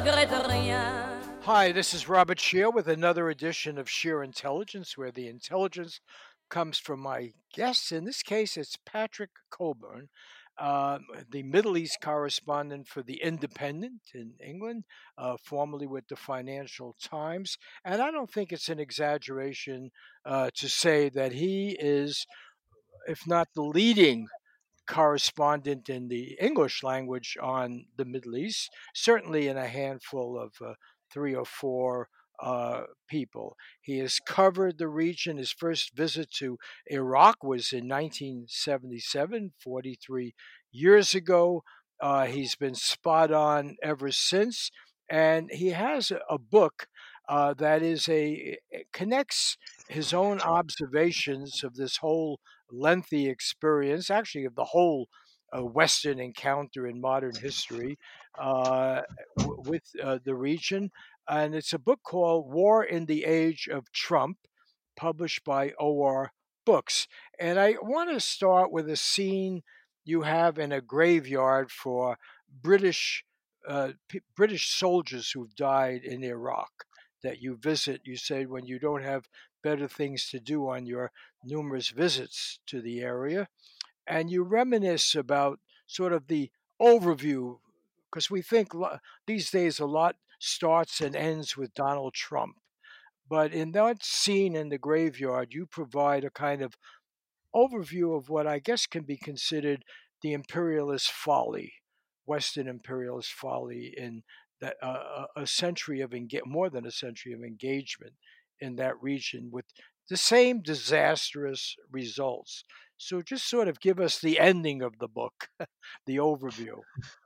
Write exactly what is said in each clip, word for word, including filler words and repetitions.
regrette rien. Hi, this is Robert Shear with another edition of Shear Intelligence, where the intelligence comes from my guests. In this case, it's Patrick Cockburn, um, the Middle East correspondent for The Independent in England, uh, formerly with the Financial Times. And I don't think it's an exaggeration uh, to say that he is, if not the leading correspondent in the English language on the Middle East, certainly in a handful of uh, three or four uh, people. He has covered the region. His first visit to Iraq was in nineteen seventy-seven, forty-three years ago. Uh, he's been spot on ever since. And he has a, a book uh, that is a connects his own observations of this whole lengthy experience, actually, of the whole uh, Western encounter in modern history uh, w- with uh, the region. And it's a book called War in the Age of Trump, published by O R Books. And I want to start with a scene you have in a graveyard for British uh, P- British soldiers who've died in Iraq that you visit. You say when you don't have better things to do on your numerous visits to the area, and you reminisce about sort of the overview, because we think lo- these days a lot starts and ends with Donald Trump. But in that scene in the graveyard, you provide a kind of overview of what I guess can be considered the imperialist folly, Western imperialist folly in that uh, a a century of enga- more than a century of engagement in that region with the same disastrous results. So just sort of give us the ending of the book, the overview.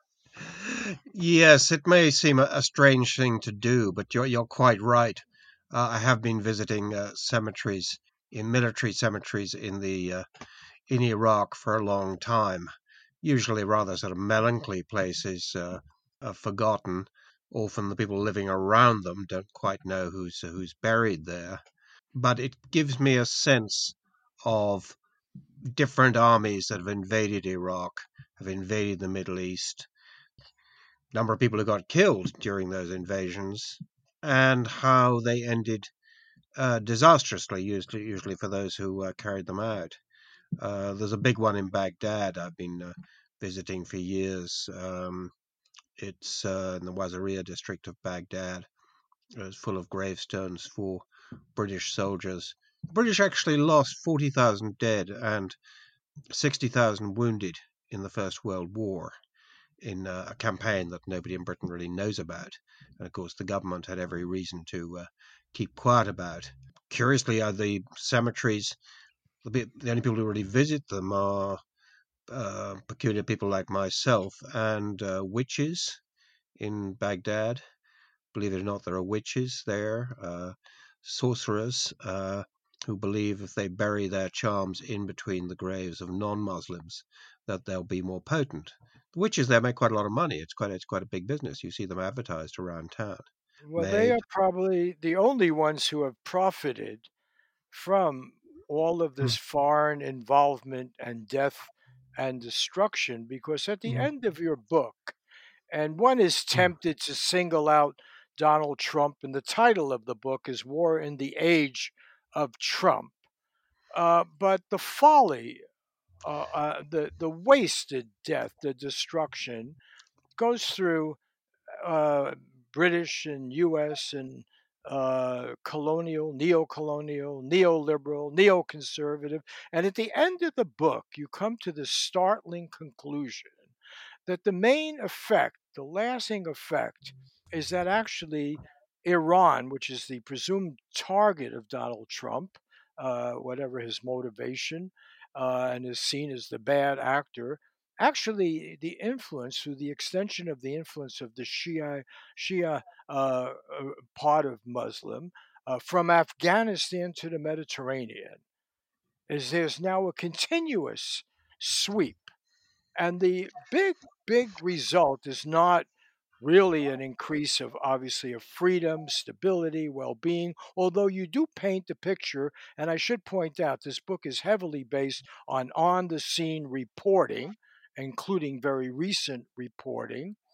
Yes, it may seem a, a strange thing to do, but you're you're quite right. Uh, I have been visiting uh, cemeteries in military cemeteries in the uh, in Iraq for a long time. Usually rather sort of melancholy places, uh, uh, forgotten. Often the people living around them don't quite know who's who's buried there. But it gives me a sense of different armies that have invaded Iraq, have invaded the Middle East, number of people who got killed during those invasions, and how they ended uh, disastrously, usually, usually for those who uh, carried them out. Uh, there's a big one in Baghdad I've been uh, visiting for years. Um, it's uh, in the Waziriya district of Baghdad. It's full of gravestones for British soldiers. The British actually lost forty thousand dead and sixty thousand wounded in the First World War, in uh, a campaign that nobody in Britain really knows about. And of course, the government had every reason to uh, keep quiet about. Curiously, uh, the cemeteries, the, the only people who really visit them are uh, peculiar people like myself and uh, witches in Baghdad. Believe it or not, there are witches there, uh, sorcerers, uh, who believe if they bury their charms in between the graves of non-Muslims, that they'll be more potent. The witches there make quite a lot of money. It's quite it's quite a big business. You see them advertised around town. Well, they Made. are probably the only ones who have profited from all of this foreign involvement and death and destruction, because at the end of your book, and one is tempted to single out Donald Trump, and the title of the book is War in the Age of Trump. Uh, but the folly, uh, uh, the, the wasted death, the destruction goes through uh, British and U S and uh, colonial, neo-colonial, neoliberal, neoconservative, and at the end of the book, you come to the startling conclusion that the main effect, the lasting effect, is that actually Iran, which is the presumed target of Donald Trump, uh, whatever his motivation, uh, and is seen as the bad actor, actually the influence through the extension of the influence of the Shia Shia uh, uh, part of Muslim uh, from Afghanistan to the Mediterranean is there's now a continuous sweep, and the big big result is not really an increase of obviously of freedom, stability, well-being, although you do paint the picture. And I should point out this book is heavily based on on the scene reporting, including very recent reporting.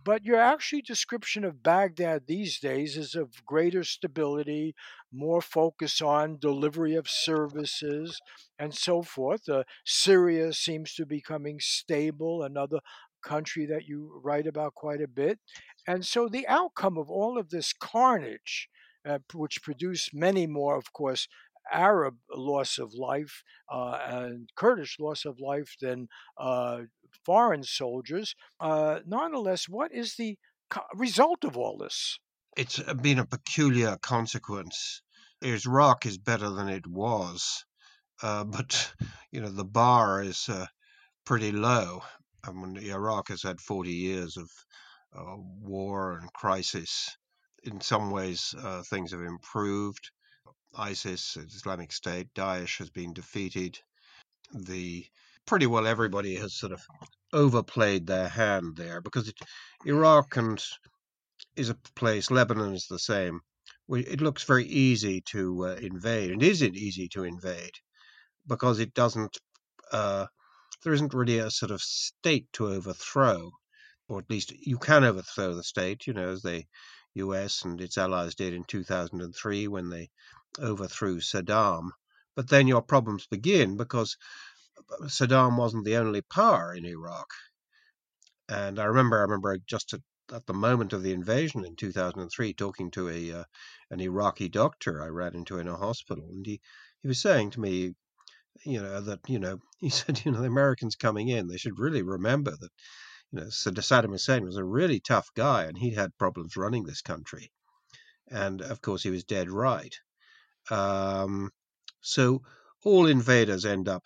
But your actually description of Baghdad these days is of greater stability, more focus on delivery of services, and so forth. Uh, Syria seems to be becoming stable, another country that you write about quite a bit. And so the outcome of all of this carnage, uh, which produced many more, of course, Arab loss of life uh, and Kurdish loss of life than uh, foreign soldiers. Uh, nonetheless, what is the co- result of all this? It's uh, been a peculiar consequence. Iraq is better than it was, uh, but you know the bar is uh, pretty low. I mean, Iraq has had forty years of uh, war and crisis. In some ways, uh, things have improved. ISIS, Islamic State, Daesh has been defeated. The Pretty well everybody has sort of overplayed their hand there because it, Iraq and is a place. Lebanon is the same. It looks very easy to uh, invade. It isn't easy to invade because it doesn't. Uh, there isn't really a sort of state to overthrow, or at least you can overthrow the state. You know, as the U S and its allies did in two thousand three when they overthrew Saddam. But then your problems begin because Saddam wasn't the only power in Iraq. And I remember, I remember just at, at the moment of the invasion in two thousand three, talking to a uh, an Iraqi doctor I ran into in a hospital, and he, he was saying to me, you know, that you know, he said, you know, the Americans coming in, they should really remember that, you know, Saddam Hussein was a really tough guy, and he'd had problems running this country, and of course he was dead right. Um, so all invaders end up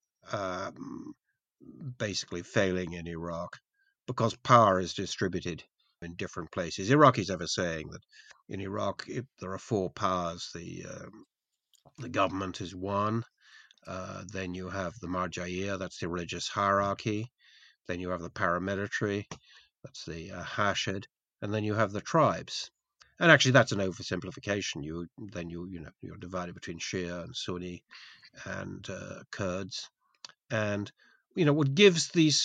um, basically failing in Iraq because power is distributed in different places. Iraqis have a saying that in Iraq if there are four powers. The um, the government is one. Uh, then you have the Marja'iyah, that's the religious hierarchy. Then you have the paramilitary, that's the uh, Hashid, and then you have the tribes. And actually, that's an oversimplification. You then you you know you're divided between Shia and Sunni and uh, Kurds, and you know what gives these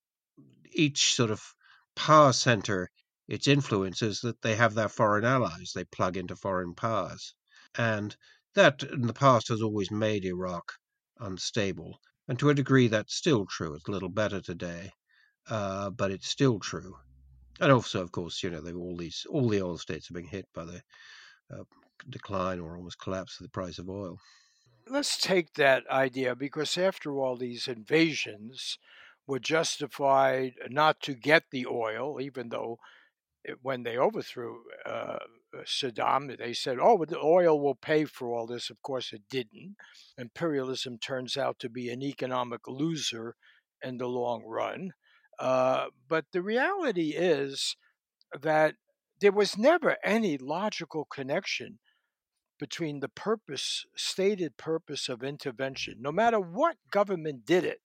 each sort of power center its influence is that they have their foreign allies. They plug into foreign powers. And that in the past has always made Iraq unstable. And to a degree, that's still true. It's a little better today, uh, but it's still true. And also, of course, you know, they all these all the oil states are being hit by the uh, decline or almost collapse of the price of oil. Let's take that idea because, after all, these invasions were justified not to get the oil, even though it, when they overthrew uh, Saddam, they said, oh, the oil will pay for all this. Of course, it didn't. Imperialism turns out to be an economic loser in the long run. Uh, but the reality is that there was never any logical connection between the purpose, stated purpose of intervention, no matter what government did it,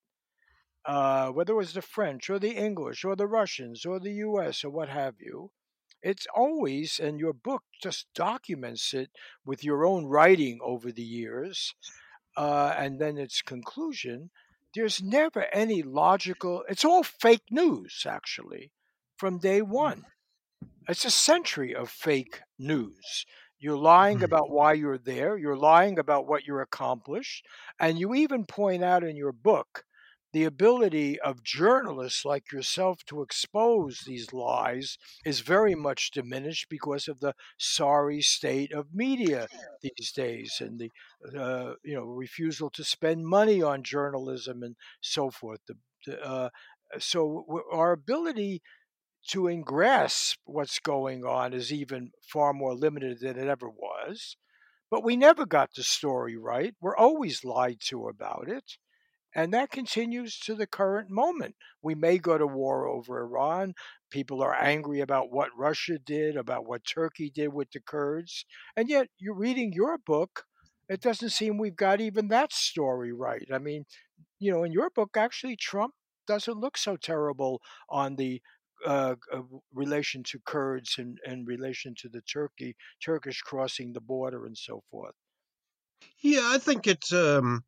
uh, whether it was the French or the English or the Russians or the U S or what have you. It's always, and your book just documents it with your own writing over the years, uh, and then its conclusion. There's never any logical, it's all fake news, actually, from day one. It's a century of fake news. You're lying Mm. about why you're there, you're lying about what you're accomplished, and you even point out in your book the ability of journalists like yourself to expose these lies is very much diminished because of the sorry state of media these days and the uh, you know refusal to spend money on journalism and so forth. The, the, uh, so our ability to grasp what's going on is even far more limited than it ever was. But we never got the story right. We're always lied to about it. And that continues to the current moment. We may go to war over Iran. People are angry about what Russia did, about what Turkey did with the Kurds. And yet, you're reading your book, it doesn't seem we've got even that story right. I mean, you know, in your book, actually, Trump doesn't look so terrible on the uh, uh, relation to Kurds and, and relation to the Turkey Turkish crossing the border and so forth. Yeah, I think it's um,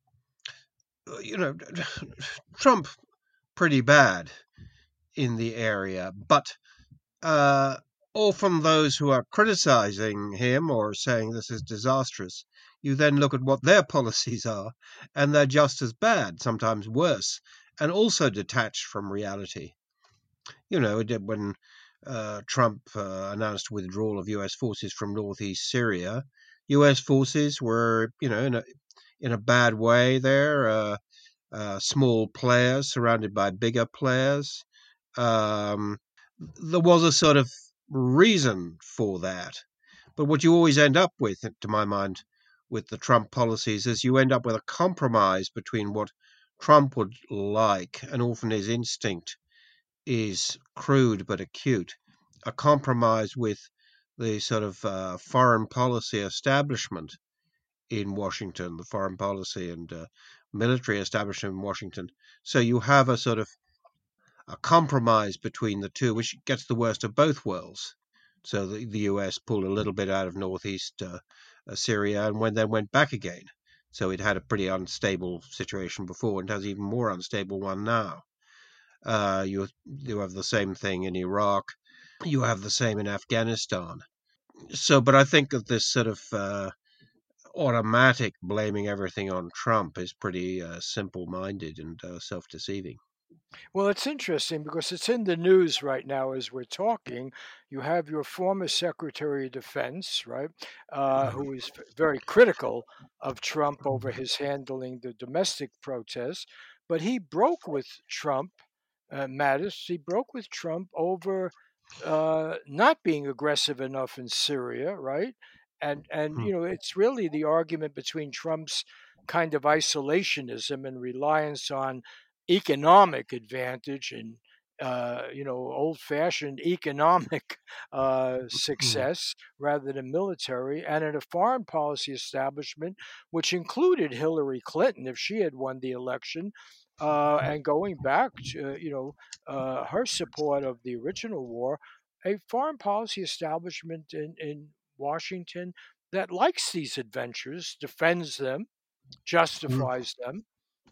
you know Trump pretty bad in the area, but uh, or from those who are criticizing him or saying this is disastrous, you then look at what their policies are, and they're just as bad, sometimes worse, and also detached from reality. You know, when uh, Trump uh, announced withdrawal of U S forces from northeast Syria, U S forces were, you know, in a in a bad way there. Uh, uh, small players surrounded by bigger players. Um, there was a sort of reason for that. But what you always end up with, to my mind, with the Trump policies is you end up with a compromise between what Trump would like, and often his instinct is crude but acute, a compromise with the sort of uh, foreign policy establishment in Washington, the foreign policy and uh, military establishment in Washington. So you have a sort of a compromise between the two, which gets the worst of both worlds. So the, the U S pulled a little bit out of northeast uh, uh, Syria and when then went back again. So it had a pretty unstable situation before and has even more unstable one now. Uh, you you have the same thing in Iraq. You have the same in Afghanistan. So, but I think that this sort of uh, automatic blaming everything on Trump is pretty uh, simple-minded and uh, self-deceiving. Well, it's interesting because it's in the news right now as we're talking. You have your former Secretary of Defense, right, uh, who is v- very critical of Trump over his handling the domestic protests, but he broke with Trump, uh, Mattis. He broke with Trump over uh, not being aggressive enough in Syria, right? And and Hmm. you know, it's really the argument between Trump's kind of isolationism and reliance on economic advantage and uh, you know old-fashioned economic uh, Hmm. success rather than military, and in a foreign policy establishment which included Hillary Clinton if she had won the election, uh, and going back to you know uh, her support of the original war, a foreign policy establishment in, in Washington that likes these adventures, defends them, Hmm. justifies them,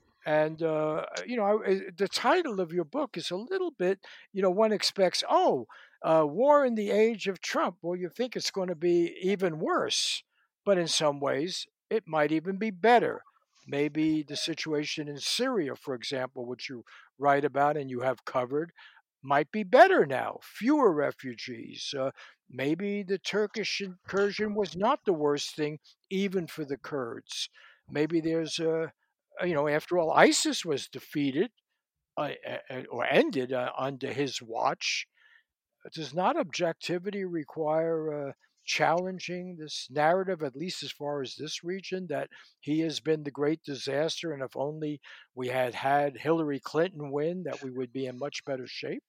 and uh, you know, I, the title of your book is a little bit, you know, one expects, oh, uh, war in the age of Trump. Well, you think it's going to be even worse, but in some ways, it might even be better. Maybe the situation in Syria, for example, which you write about and you have covered, might be better now. Fewer refugees. Uh, maybe the Turkish incursion was not the worst thing, even for the Kurds. Maybe there's a uh, you know, after all, ISIS was defeated uh, uh, or ended uh, under his watch. Does not objectivity require uh, challenging this narrative, at least as far as this region, that he has been the great disaster, and if only we had had Hillary Clinton win, that we would be in much better shape?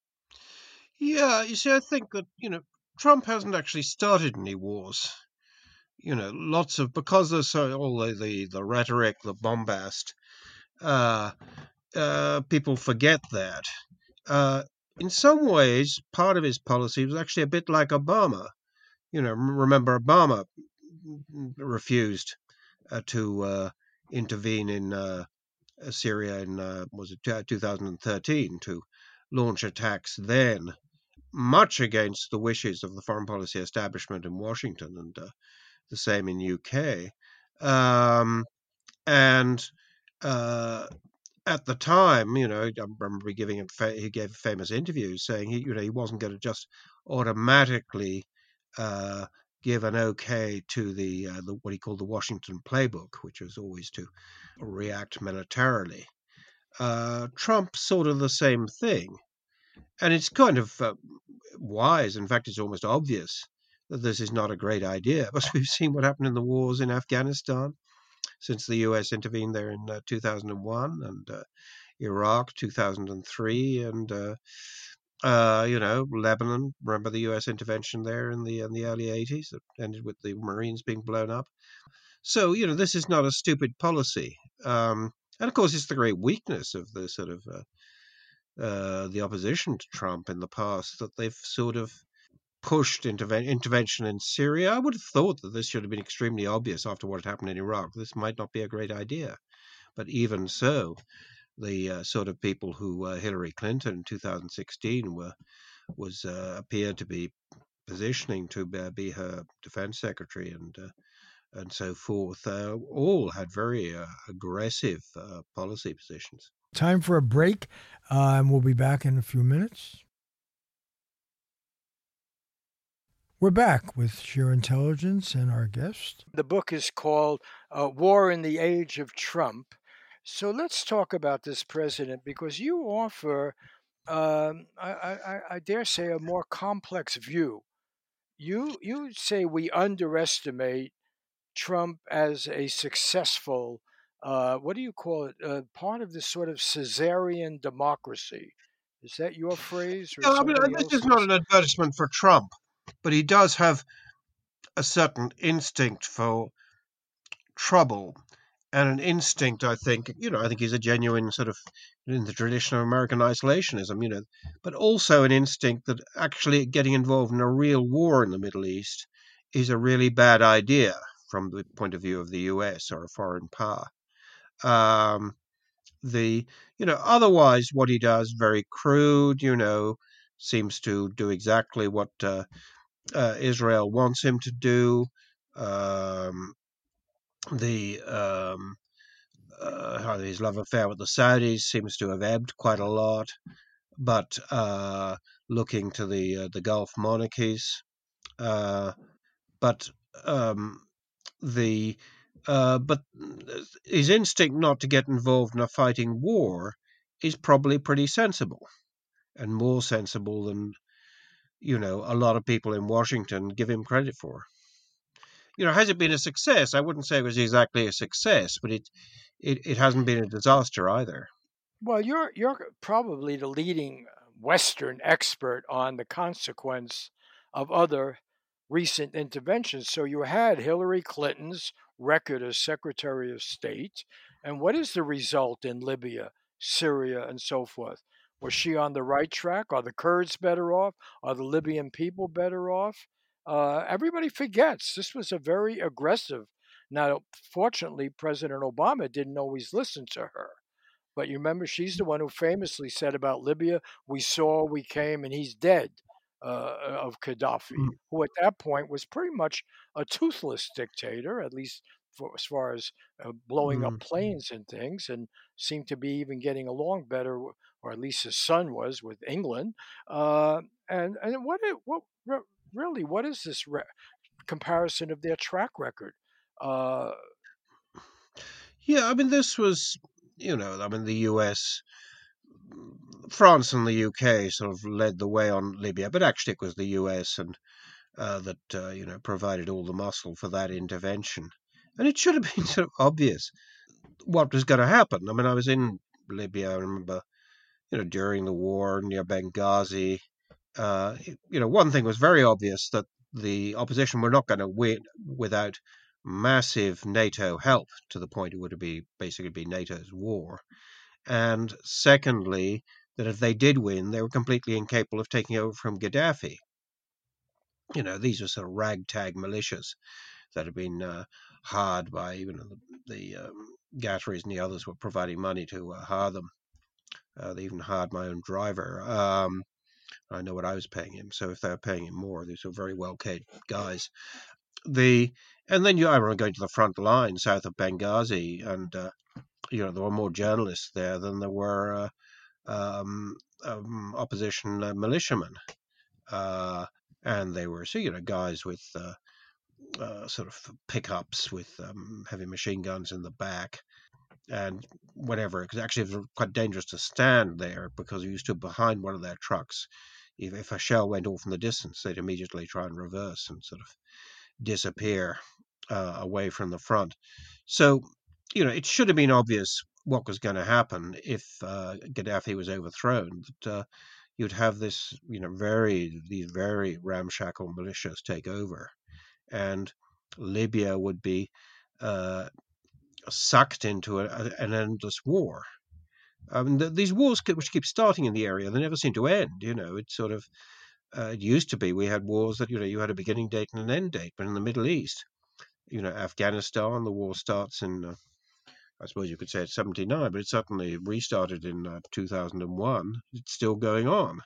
Yeah, you see, I think that, you know, Trump hasn't actually started any wars. You know, lots of, because there's so, all the, the, the rhetoric, the bombast, uh, uh, people forget that. Uh, in some ways, part of his policy was actually a bit like Obama. You know, remember Obama refused uh, to uh, intervene in uh, Syria in uh, was it two thousand thirteen to launch attacks then, much against the wishes of the foreign policy establishment in Washington, and uh, the same in U K. Um, and uh, at the time, you know, I remember giving him fa- he gave famous interviews saying he, you know, he wasn't going to just automatically uh, give an okay to the, uh, the what he called the Washington playbook, which was always to react militarily. Uh, Trump sort of the same thing, and it's kind of uh, wise. In fact, it's almost obvious that this is not a great idea, because we've seen what happened in the wars in Afghanistan since the U S intervened there in uh, two thousand one, and uh, Iraq two thousand three, and uh, uh, you know, Lebanon. Remember the U S intervention there in the in the early eighties that ended with the Marines being blown up. So you know, this is not a stupid policy, um, and of course, it's the great weakness of the sort of uh, uh, the opposition to Trump in the past that they've sort of pushed interve- intervention in Syria. I would have thought that this should have been extremely obvious after what had happened in Iraq. This might not be a great idea, but even so, the uh, sort of people who uh, Hillary Clinton in two thousand sixteen were was uh, appeared to be positioning to be, be her defense secretary and uh, and so forth, uh, all had very uh, aggressive uh, policy positions. Time for a break, uh, and we'll be back in a few minutes. We're back with Sheer Intelligence and our guest. The book is called uh, War in the Age of Trump. So let's talk about this president because you offer, um, I, I, I dare say, a more complex view. You you say we underestimate Trump as a successful, uh, what do you call it? Uh, part of this sort of Caesarian democracy. Is that your phrase or Yeah, I mean, uh, somebody this is not else's? an advertisement for Trump, but he does have a certain instinct for trouble and an instinct, I think, you know, I think he's a genuine sort of in the tradition of American isolationism, you know, but also an instinct that actually getting involved in a real war in the Middle East is a really bad idea from the point of view of the U S or a foreign power. Um, the, you know, otherwise what he does, very crude, you know, seems to do exactly what uh, uh, Israel wants him to do. Um, the um, uh, his love affair with the Saudis seems to have ebbed quite a lot, but uh, looking to the uh, the Gulf monarchies, uh, but um, the uh, but his instinct not to get involved in a fighting war is probably pretty sensible and more sensible than you know a lot of people in Washington give him credit for. You know, has it been a success? I wouldn't say it was exactly a success, but it it, it hasn't been a disaster either. Well, you're you're probably the leading Western expert on the consequence of other recent interventions. So you had Hillary Clinton's record as Secretary of State, and what is the result in Libya, Syria, and so forth? Was she on the right track? Are the Kurds better off? Are the Libyan people better off? Uh, everybody forgets this was a very aggressive. Now, fortunately, President Obama didn't always listen to her. But you remember, she's the one who famously said about Libya, "We saw, we came, and he's dead," uh, of Gaddafi, Mm, who at that point was pretty much a toothless dictator, at least for, as far as uh, blowing up mm. planes and things, and seemed to be even getting along better, or at least his son was with England. Uh, and and what it, what re- really what is this re- comparison of their track record? Uh, Yeah, I mean, this was, you know, I mean, the U S, France, and the U K sort of led the way on Libya, but actually it was the U S and uh, that uh, you know provided all the muscle for that intervention, and it should have been sort of obvious what was going to happen. I mean, I was in Libya. I remember, you know, during the war near Benghazi. Uh, you know, one thing was very obvious that the opposition were not going to win without massive NATO help to the point it would be basically be NATO's war. And secondly, that if they did win, they were completely incapable of taking over from Gaddafi. You know, these were sort of ragtag militias that had been uh, hired by, you know, the, the um, Qataris and the others were providing money to uh, hire them. Uh, they even hired my own driver. Um, I know what I was paying him, so if they were paying him more, these were very well-paid guys. The and then you, I remember going to the front line south of Benghazi, and uh, you know there were more journalists there than there were uh, um, um, opposition uh, militiamen, uh, and they were so you know guys with uh, uh, sort of pickups with um, heavy machine guns in the back, and whatever. Because actually, it was quite dangerous to stand there because you stood behind one of their trucks. If, if a shell went off in the distance, they'd immediately try and reverse and sort of disappear uh, away from the front. So, you know, it should have been obvious what was going to happen if uh, Gaddafi was overthrown. That uh, you'd have this, you know, very these very ramshackle militias take over, and Libya would be uh, sucked into a, a, an endless war. I mean, the, these wars which keep starting in the area, they never seem to end. You know, it's sort of uh, it used to be we had wars that you know you had a beginning date and an end date, but in the Middle East, you know, Afghanistan, the war starts in uh, I suppose you could say it's seventy-nine, but it certainly restarted in uh, two thousand one. It's still going on.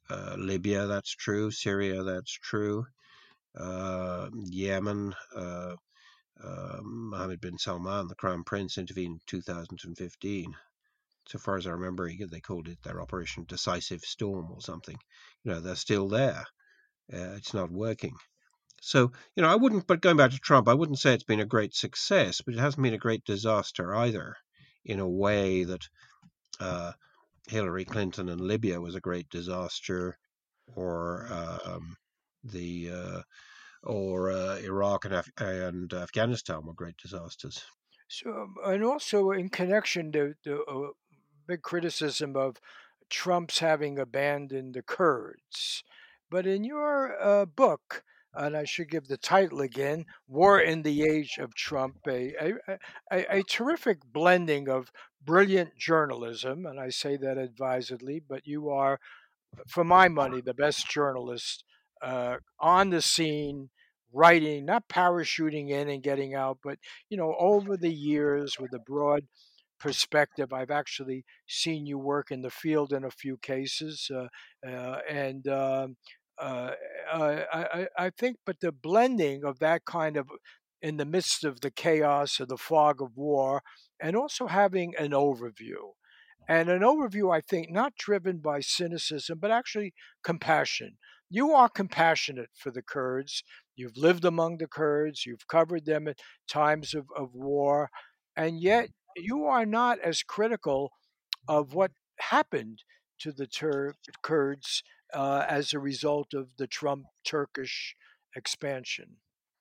uh, Libya, that's true. Syria, that's true. Uh, Yemen, uh, uh, Mohammed bin Salman, the Crown Prince, intervened in two thousand fifteen. So far as I remember, they called it their Operation Decisive Storm or something. You know, they're still there. Uh, it's not working. So, you know, I wouldn't, but going back to Trump, I wouldn't say it's been a great success, but it hasn't been a great disaster either, in a way that uh, Hillary Clinton and Libya was a great disaster, or um, the uh, or uh, Iraq and, Af- and Afghanistan were great disasters. So, um, and also in connection to the uh, big criticism of Trump's having abandoned the Kurds. But in your uh, book, and I should give the title again, War in the Age of Trump, a, a, a, a terrific blending of brilliant journalism, and I say that advisedly, but you are, for my money, the best journalist uh, on the scene, writing, not parachuting in and getting out, but you know, over the years with a broad perspective. I've actually seen you work in the field in a few cases, uh, uh, and um uh, uh, I, I think, but the blending of that kind of in the midst of the chaos of the fog of war, and also having an overview. And an overview, I think, not driven by cynicism, but actually compassion. You are compassionate for the Kurds. You've lived among the Kurds. You've covered them at times of, of war. And yet you are not as critical of what happened to the Tur- Kurds uh, as a result of the Trump Turkish expansion.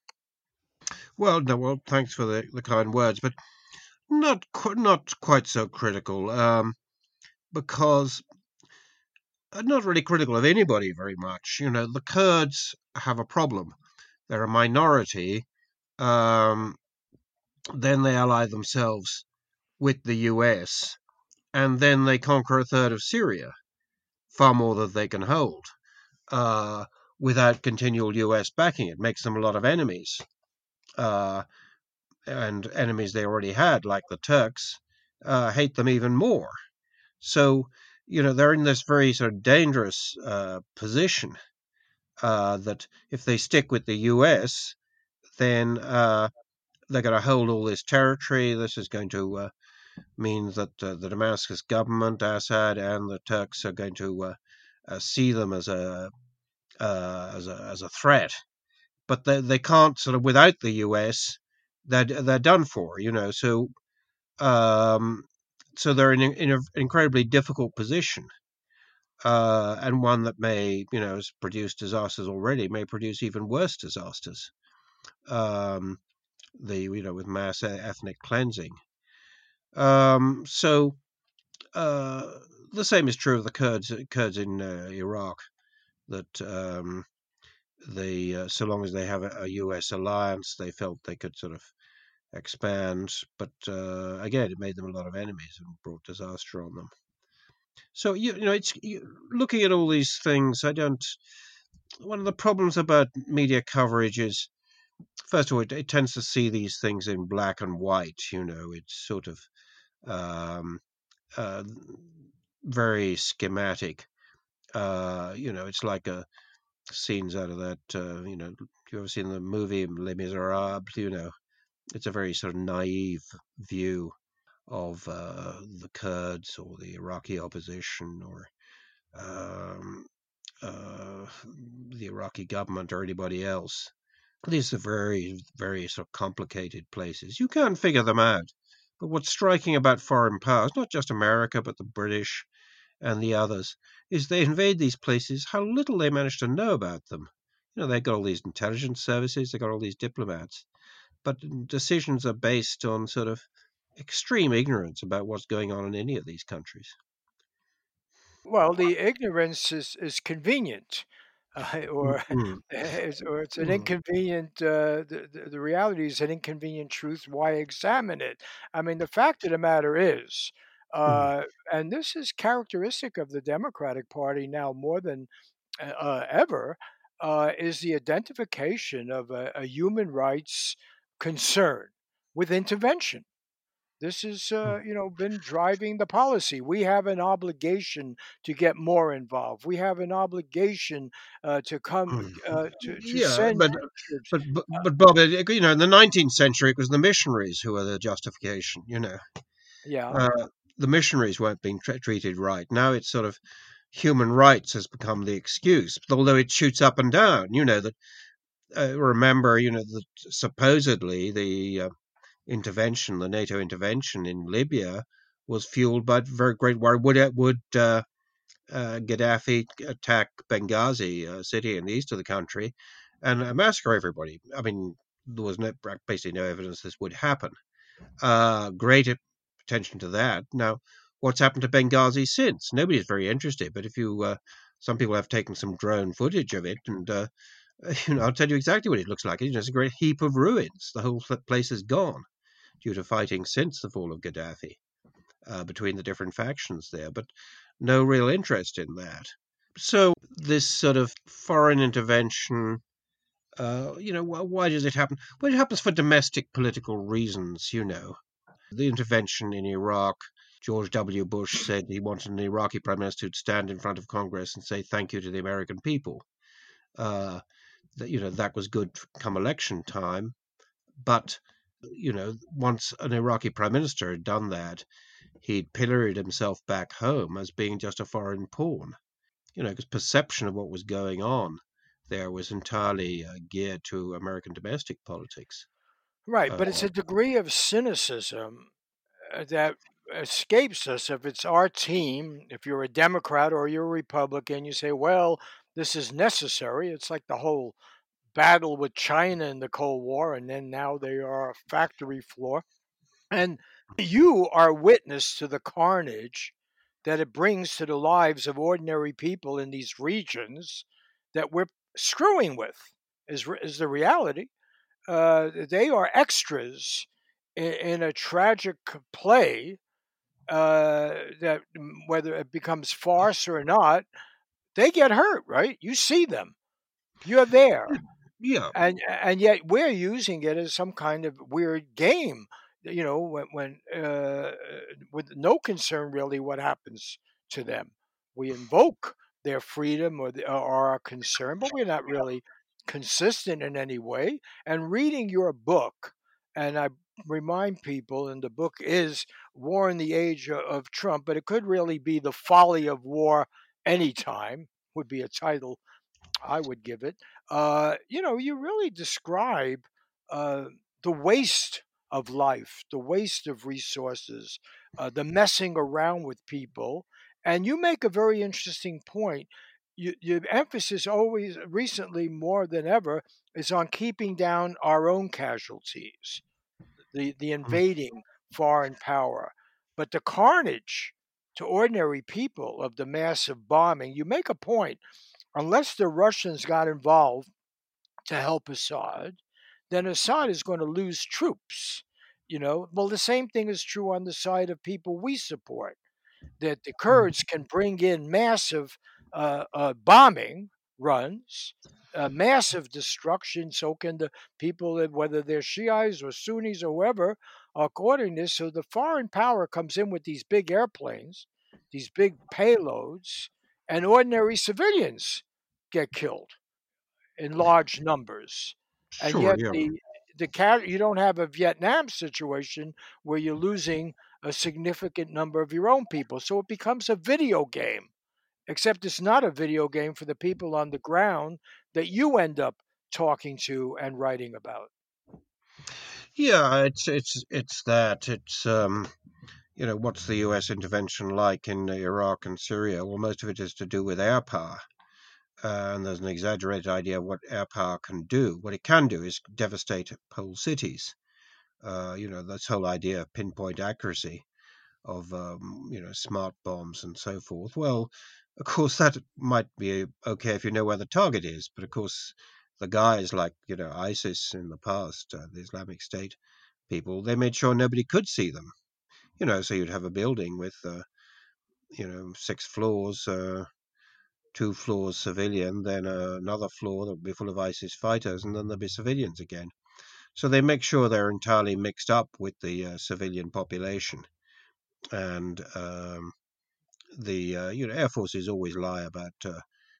Well, no, well, thanks for the, the kind words, but not qu- not quite so critical, um, because I'm not really critical of anybody very much. You know, the Kurds have a problem. They're a minority. Um, then they ally themselves with the U S, and then they conquer a third of Syria, far more than they can hold, uh, without continual U S backing. It makes them a lot of enemies, uh, and enemies they already had, like the Turks, uh, hate them even more. So, you know, they're in this very sort of dangerous uh, position, uh, that if they stick with the U S, then uh, they're going to hold all this territory. This is going to uh, mean that uh, the Damascus government, Assad, and the Turks are going to uh, uh, see them as a uh, as a as a threat. But they they can't sort of without the U S. They're they're done for, you know. So um, so they're in, in an incredibly difficult position, uh, and one that may, you know, has produced disasters already, may produce even worse disasters. Um, the you know with mass ethnic cleansing. Um, so uh, the same is true of the Kurds Kurds in uh, Iraq. That um, they, uh, so long as they have a, a U S alliance, they felt they could sort of expand. But uh, again, it made them a lot of enemies and brought disaster on them. So you, you know, it's you, looking at all these things. I don't. One of the problems about media coverage is, first of all, it, it tends to see these things in black and white. You know, it's sort of um, uh, very schematic. Uh, you know, it's like a scenes out of that. Uh, you know, you ever seen the movie Les Miserables? You know, it's a very sort of naive view of uh, the Kurds or the Iraqi opposition or um, uh, the Iraqi government or anybody else. These are very, very sort of complicated places. You can't figure them out. But what's striking about foreign powers, not just America, but the British and the others, is they invade these places, how little they manage to know about them. You know, they've got all these intelligence services, they've got all these diplomats, but decisions are based on sort of extreme ignorance about what's going on in any of these countries. Well, the ignorance is, is convenient, uh, or Mm, it's, or it's an mm, inconvenient. Uh, the, the the reality is an inconvenient truth. Why examine it? I mean, the fact of the matter is, mm. uh, and this is characteristic of the Democratic Party now more than uh, uh, ever, uh, is the identification of a, a human rights concern with intervention. This has, Mm. uh, you know, been driving the policy. We have an obligation to get more involved. We have an obligation uh, to come Mm. uh, to to Yeah, send but troops. but but, but Bob, it- you know, in the nineteenth century, it was the missionaries who were the justification. You know, Yeah, uh, the missionaries weren't being tra- treated right. Now it's sort of human rights has become the excuse, although it shoots up and down. You know that. Uh, remember, you know that supposedly the uh, intervention, the NATO intervention in Libya, was fueled by very great worry. Would it would uh, uh, Gaddafi attack Benghazi uh, city in the east of the country and uh, massacre everybody? I mean, there was no, basically no evidence this would happen. Uh, great attention to that. Now, what's happened to Benghazi since? Nobody is very interested. But if you, uh, some people have taken some drone footage of it, and uh, you know, I'll tell you exactly what it looks like. You know, it's a great heap of ruins. The whole place is gone due to fighting since the fall of Gaddafi uh, between the different factions there. But no real interest in that. So this sort of foreign intervention, uh, you know, why, why does it happen? Well, it happens for domestic political reasons, you know. The intervention in Iraq, George W. Bush said he wanted an Iraqi prime minister to stand in front of Congress and say thank you to the American people. Uh, that you know that was good come election time, but you know once an Iraqi prime minister had done that, he'd pilloried himself back home as being just a foreign pawn. You know, because perception of what was going on there was entirely uh, geared to American domestic politics. right. Uh, But it's a degree of cynicism uh, that escapes us if it's our team. If you're a Democrat or you're a Republican, you say, "Well, this is necessary." It's like the whole battle with China in the Cold War, and then now they are a factory floor. And you are witness to the carnage that it brings to the lives of ordinary people in these regions that we're screwing with, is, is the reality. Uh, they are extras in, in a tragic play uh, that, whether it becomes farce or not, they get hurt, right? You see them, you're there, yeah, and and yet we're using it as some kind of weird game, you know, when when uh, with no concern really what happens to them. We invoke their freedom or, the, or our concern, but we're not really consistent in any way. And reading your book, and I remind people, and the book is War in the Age o- of Trump, but it could really be The Folly of War Anytime, would be a title I would give it. Uh, you know, you really describe uh, the waste of life, the waste of resources, uh, the messing around with people, and you make a very interesting point. You, your emphasis always, recently more than ever, is on keeping down our own casualties, the the mm, invading foreign power, but the carnage to ordinary people of the massive bombing. You make a point, unless the Russians got involved to help Assad, then Assad is going to lose troops. You know, well, the same thing is true on the side of people we support, that the mm, Kurds can bring in massive uh, uh, bombing runs, uh, massive destruction. So can the people, that, whether they're Shiites or Sunnis or whoever, according to this. So the foreign power comes in with these big airplanes, these big payloads, and ordinary civilians get killed in large numbers. And sure, yet yeah. the the cat you don't have a Vietnam situation where you're losing a significant number of your own people. So it becomes a video game, except it's not a video game for the people on the ground that you end up talking to and writing about. Yeah, it's it's it's that. It's um, you know, what's the U S intervention like in Iraq and Syria? Well, most of it is to do with air power, uh, and there's an exaggerated idea of what air power can do. What it can do is devastate whole cities. Uh, you know, this whole idea of pinpoint accuracy of um, you know smart bombs and so forth. Well, of course that might be okay if you know where the target is, but of course the guys like you know ISIS in the past, uh, the Islamic State people, they made sure nobody could see them. You know, so you'd have a building with uh, you know six floors. Uh, Two floors civilian, then uh, another floor that would be full of ISIS fighters, and then there'd be civilians again. So they make sure they're entirely mixed up with the uh, civilian population. And um, the uh, you know air forces always lie about uh,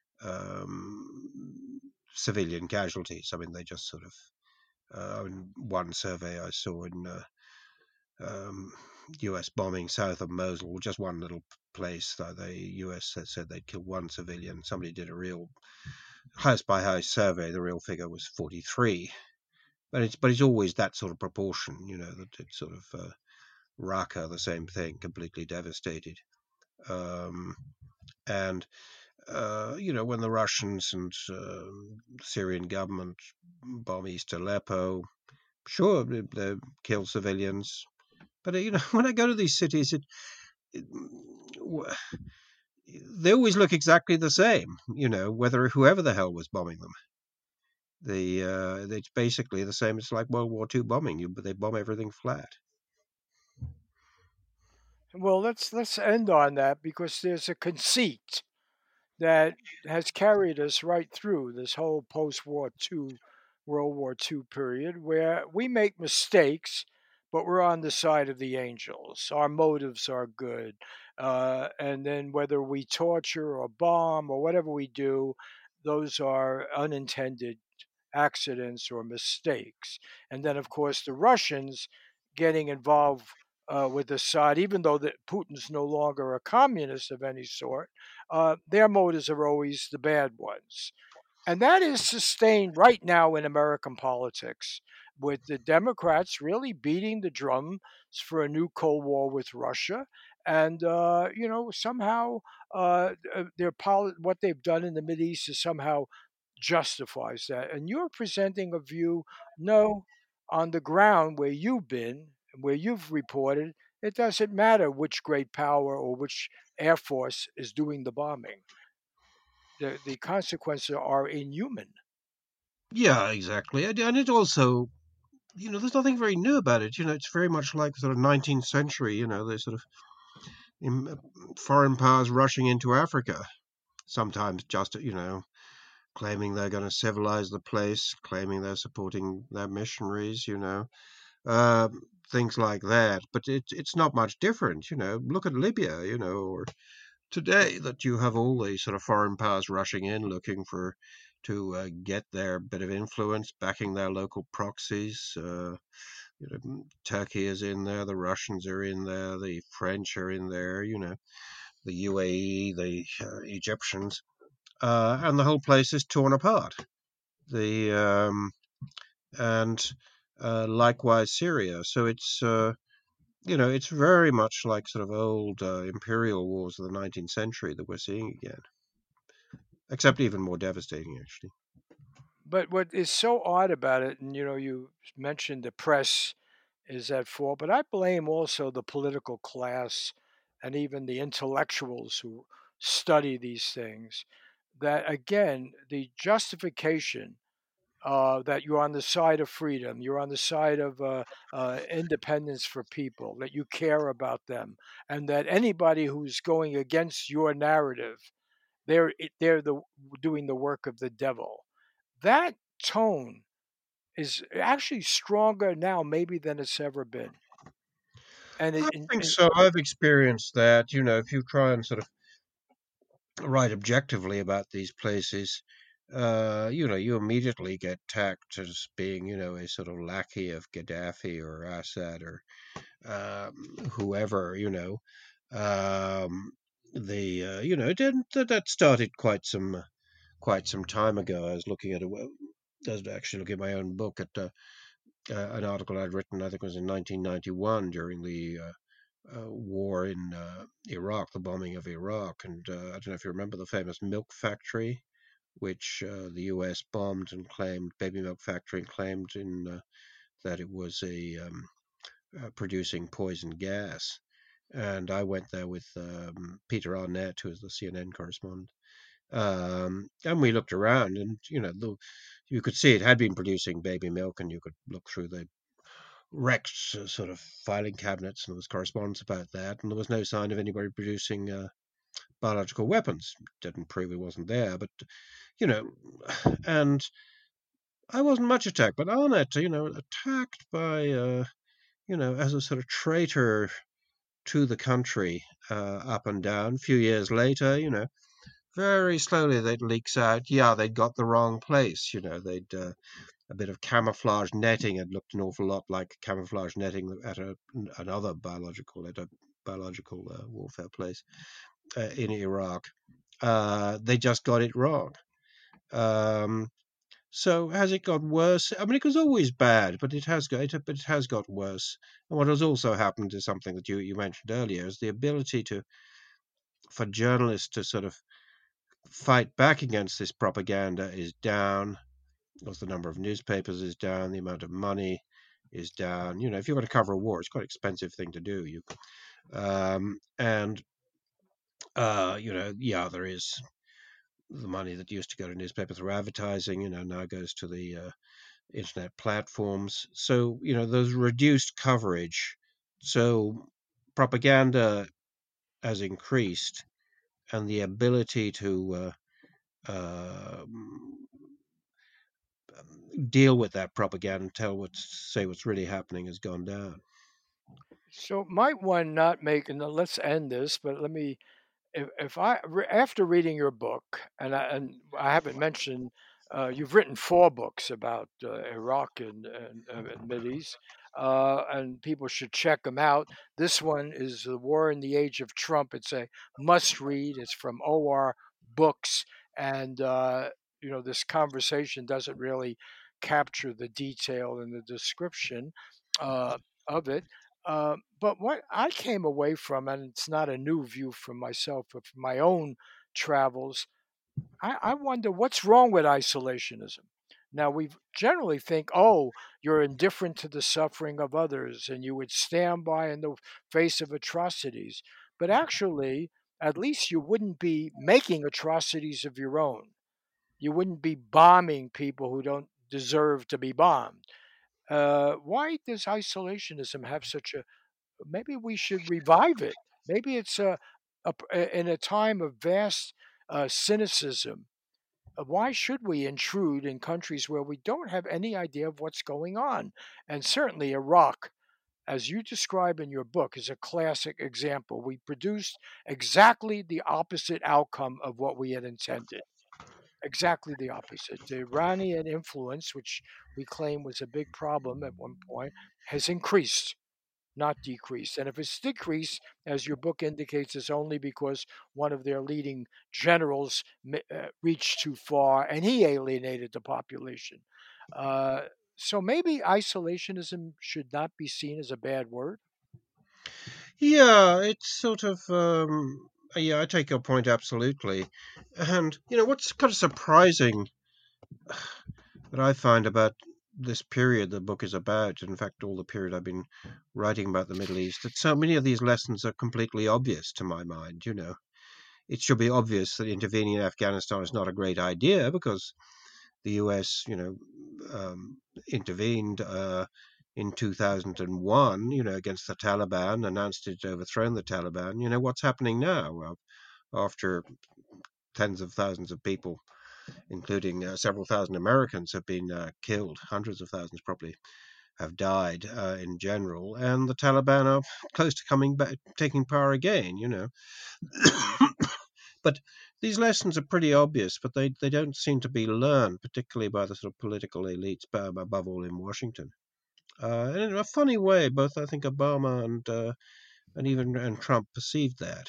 um, civilian casualties. I mean, they just sort of uh, in one survey I saw in uh, um, U S bombing south of Mosul, just one little place that the U S said they'd killed one civilian. Somebody did a real house by house survey. The real figure was forty-three, but it's but it's always that sort of proportion. You know that it's sort of uh, Raqqa, the same thing, completely devastated. Um, and uh, you know when the Russians and uh, Syrian government bomb East Aleppo, sure they kill civilians, but you know when I go to these cities, it, it they always look exactly the same. You know whether whoever the hell was bombing them. The uh, it's basically the same. It's like World War Two bombing. You, but they bomb everything flat. Well, let's let's end on that because there's a conceit that has carried us right through this whole post-war two, World War Two period, where we make mistakes, but we're on the side of the angels. Our motives are good, uh, and then whether we torture or bomb or whatever we do, those are unintended accidents or mistakes. And then, of course, the Russians getting involved uh, with Assad, even though that Putin's no longer a communist of any sort, uh, their motives are always the bad ones. And that is sustained right now in American politics, with the Democrats really beating the drums for a new Cold War with Russia. And, uh, you know, somehow uh, their poli- what they've done in the Mideast is somehow justifies that. And you're presenting a view, no, on the ground where you've been, where you've reported, it doesn't matter which great power or which air force is doing the bombing. The, the consequences are inhuman. Yeah, exactly. And, and it also, you know, there's nothing very new about it. You know, it's very much like sort of nineteenth century. You know, there's sort of um, foreign powers rushing into Africa, sometimes just you know claiming they're going to civilize the place, claiming they're supporting their missionaries. You know, uh, things like that. But it's it's not much different. You know, look at Libya. You know, or today that you have all these sort of foreign powers rushing in, looking for to uh, get their bit of influence, backing their local proxies. Uh, you know, Turkey is in there, the Russians are in there, the French are in there. You know, the U A E, the uh, Egyptians, uh, and the whole place is torn apart. The um, and uh, likewise Syria. So it's uh, you know it's very much like sort of old uh, imperial wars of the nineteenth century that we're seeing again, except even more devastating, actually. But what is so odd about it, and you know, you mentioned the press is at fault, but I blame also the political class and even the intellectuals who study these things. That again, the justification uh, that you're on the side of freedom, you're on the side of uh, uh, independence for people, that you care about them, and that anybody who's going against your narrative, they're they're the doing the work of the devil. That tone is actually stronger now, maybe than it's ever been. And I it, and, think and so. I've experienced that. You know, if you try and sort of write objectively about these places, uh, you know, you immediately get tagged as being, you know, a sort of lackey of Gaddafi or Assad or um, whoever, you know. Um, the uh, you know that that started quite some quite some time ago. I was looking at a I was actually looking at my own book at uh, uh, an article I'd written. I think it was in nineteen ninety-one during the uh, uh, war in uh, Iraq, the bombing of Iraq, and uh, I don't know if you remember the famous milk factory, which uh, the U S bombed and claimed baby milk factory and claimed in uh, that it was a um, uh, producing poison gas. And I went there with um, Peter Arnett, who is the C N N correspondent. Um, and we looked around, and you know, the, you could see it had been producing baby milk, and you could look through the wrecked uh, sort of filing cabinets, and there was correspondence about that, and there was no sign of anybody producing uh, biological weapons. Didn't prove it wasn't there, but you know, and I wasn't much attacked, but Arnett, you know, attacked by, uh, you know, as a sort of traitor to the country, uh, up and down. A few years later, you know, very slowly they'd leaks out. Yeah, they'd got the wrong place. You know, they'd uh, a bit of camouflage netting had looked an awful lot like camouflage netting at a, another biological at a biological uh, warfare place uh, in Iraq. Uh, they just got it wrong. Um, so has it got worse? I mean, it was always bad, but it has got it, but it has got worse. And what has also happened is something that you, you mentioned earlier is the ability to for journalists to sort of fight back against this propaganda is down. Because the number of newspapers is down, the amount of money is down. You know, if you want to cover a war, it's quite an expensive thing to do. You um, and uh, you know, yeah, there is the money that used to go to newspapers through advertising. You know, now goes to the uh, internet platforms. So you know, there's reduced coverage. So propaganda has increased, and the ability to uh, uh, deal with that propaganda and tell what's say what's really happening has gone down. So might one not make, and let's end this, but let me, if, if I, re- after reading your book, and I, and I haven't mentioned, uh, you've written four books about uh, Iraq and, and, uh, and Mideast, uh, and people should check them out. This one is The War in the Age of Trump. It's a must read. It's from O R Books. And, uh, you know, this conversation doesn't really capture the detail and the description uh, of it. Uh, but what I came away from, and it's not a new view from myself, but from my own travels, I, I wonder what's wrong with isolationism. Now, we generally think, oh, you're indifferent to the suffering of others and you would stand by in the face of atrocities. But actually, at least you wouldn't be making atrocities of your own. You wouldn't be bombing people who don't deserve to be bombed. Uh, why does isolationism have such a maybe we should revive it. Maybe it's a, a in a time of vast uh, cynicism. uh, Why should we intrude in countries where we don't have any idea of what's going on? And certainly Iraq, as you describe in your book, is a classic example. We produced exactly the opposite outcome of what we had intended. Exactly the opposite. The Iranian influence, which we claim was a big problem at one point, has increased, not decreased. And if it's decreased, as your book indicates, it's only because one of their leading generals uh, reached too far and he alienated the population. Uh, so maybe isolationism should not be seen as a bad word. Yeah, it's sort of um, yeah, I take your point absolutely. And you know what's kind of surprising that I find about this period the book is about, in fact, all the period I've been writing about the Middle East, that so many of these lessons are completely obvious to my mind. You know, it should be obvious that intervening in Afghanistan is not a great idea because the U S, you know, um, intervened uh, in two thousand one, you know, against the Taliban, announced it had overthrown the Taliban. You know, what's happening now? Well, after tens of thousands of people, including uh, several thousand Americans, have been uh, killed, hundreds of thousands probably have died uh, in general, and the Taliban are close to coming back, taking power again, you know. But these lessons are pretty obvious, but they, they don't seem to be learned, particularly by the sort of political elites, above all in Washington. Uh, and in a funny way, both I think Obama and uh, and even and Trump perceived that.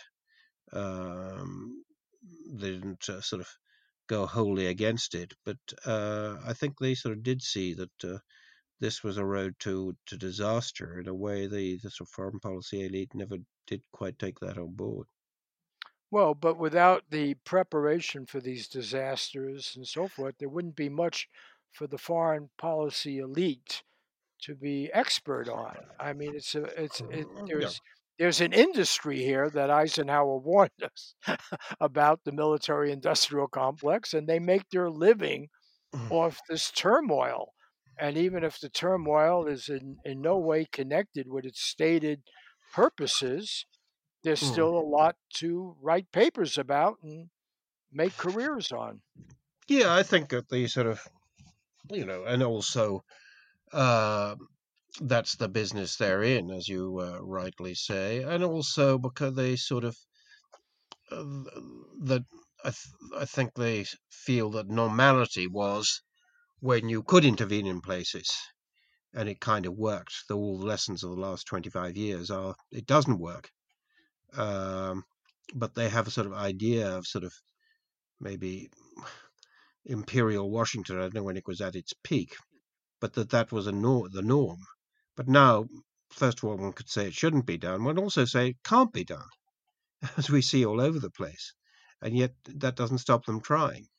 Um, they didn't uh, sort of go wholly against it, but uh, I think they sort of did see that uh, this was a road to, to disaster in a way the, the sort of foreign policy elite never did quite take that on board. Well, but without the preparation for these disasters and so forth, there wouldn't be much for the foreign policy elite to be expert on. I mean, it's a, it's it, Yeah. there's there's an industry here that Eisenhower warned us about, the military industrial complex, and they make their living off this turmoil. And even if the turmoil is in, in no way connected with its stated purposes, there's Mm. still a lot to write papers about and make careers on. Yeah, I think that the sort of you know, and also uh, that's the business they're in, as you uh, rightly say, and also because they sort of uh, that I, th- I think they feel that normality was when you could intervene in places, and it kind of worked. Though all the lessons of the last twenty-five years are it doesn't work. Um, but they have a sort of idea of sort of maybe imperial Washington. I don't know when it was at its peak, but that that was a nor- the norm. But now, first of all, one could say it shouldn't be done. One also say it can't be done, as we see all over the place, and yet that doesn't stop them trying.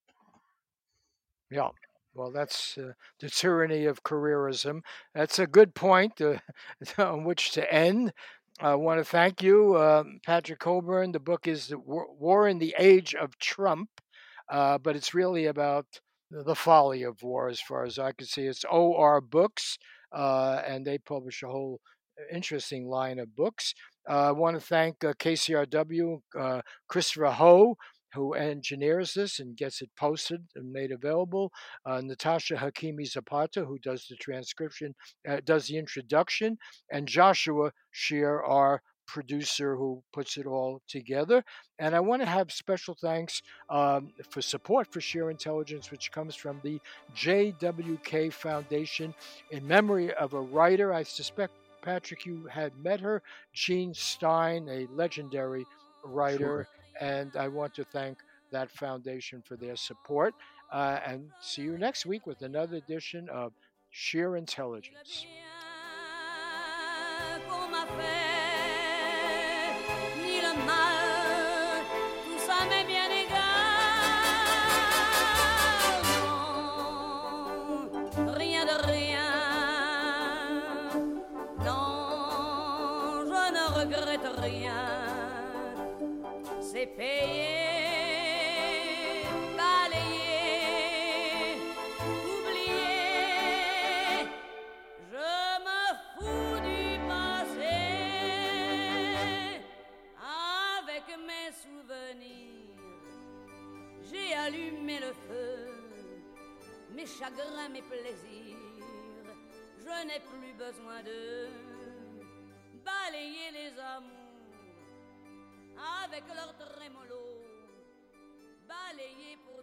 Yeah. Well, that's uh, the tyranny of careerism. That's a good point uh, on which to end. I want to thank you, uh, Patrick Cockburn. The book is War in the Age of Trump, uh, but it's really about the folly of war, as far as I can see. It's O R Books, uh, and they publish a whole interesting line of books. Uh, I want to thank uh, K C R W, uh, Christopher Ho, who engineers this and gets it posted and made available. Uh, Natasha Hakimi Zapata, who does the transcription, uh, does the introduction, and Joshua Shear, our producer, who puts it all together. And I want to have special thanks um, for support for Sheer Intelligence, which comes from the J W K Foundation in memory of a writer. I suspect, Patrick, you had met her, Jean Stein, a legendary writer. Sure. And I want to thank that foundation for their support. Uh, and see you next week with another edition of Sheer Intelligence. C'est payer, balayer, oublier. Je me fous du passé avec mes souvenirs. J'ai allumé le feu, mes chagrins, mes plaisirs. Je n'ai plus besoin de balayer les amours avec leur trémolo, balayer pour